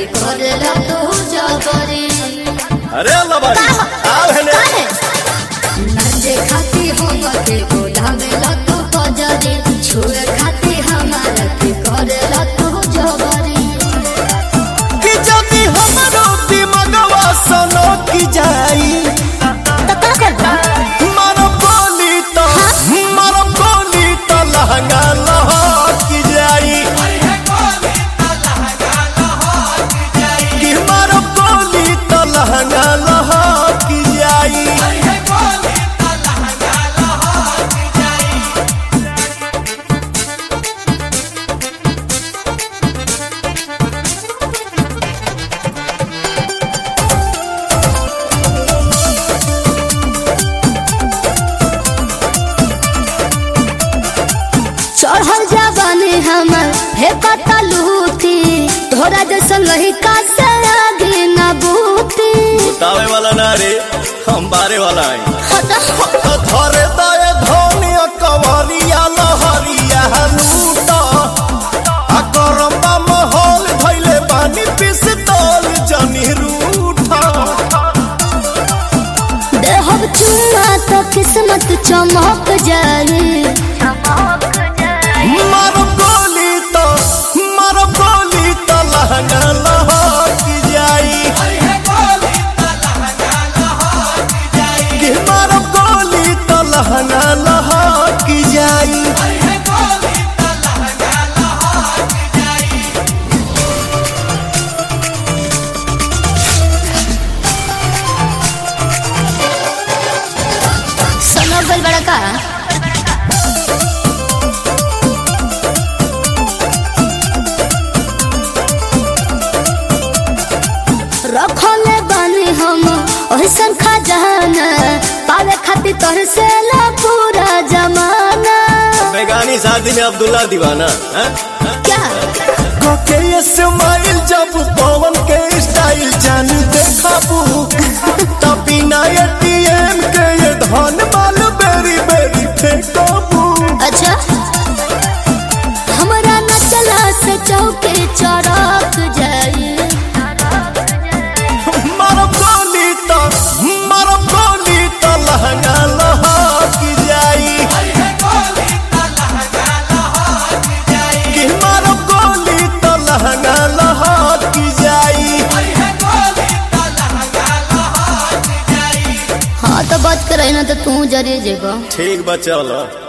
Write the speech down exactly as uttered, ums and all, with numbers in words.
के करेला तू जबरी। अरे अल्लाह बारी आओ है ने नंजे खाती हो के गोदामेला तू पजरी। छुए खाती हमारा के करेला तू जबरी। कि जदी हमरो दिमागवा सनो की जाई तो का करबा मारो बोली तो मारो बोली तो लहंगा लहक जाई। कि मारो बोली तो लहंगा लहक जाई। चढ़ल जवानी हमर हे पता लूटी। तोरा जैसा लहिका से आगे न बूती। तावे वाला ना रे हम बारे वाला है। हटा तो धरे दाए धोनिया कवरिया लहरिया लूटा आ गरम्बा महल धैले पानी पिस्तौल जनी रूठा। देहब चुना तो किस्मत चमक जाए। मारो गोली तो मारो गोली तो लहंगा लहक जाई। कि मारो गोली तो लहंगा लहक जाई। सुनो गल बड़ा का रखले बानी हम ओहसन खजाना। पावे खातिर तोहर से ला पूरा जमाना। बेगानी शादी में अब्दुल्ला दीवाना है? क्या के ये स्माइल जब पवन के स्टाइल जान देखाबू तब बिना एटीएम के ये धन माल बेरी बेरी फेंकाबू। अच्छा हमरा न चला से चौके चढ़क जाए। मारो गोली तो मारो गोली तो लहंगा लहक जाई। कि मारो गोली तो लहंगा लहक जाई। हाँ तो बात करे ना तो तू जरे जेबा। ठीक बा चलो।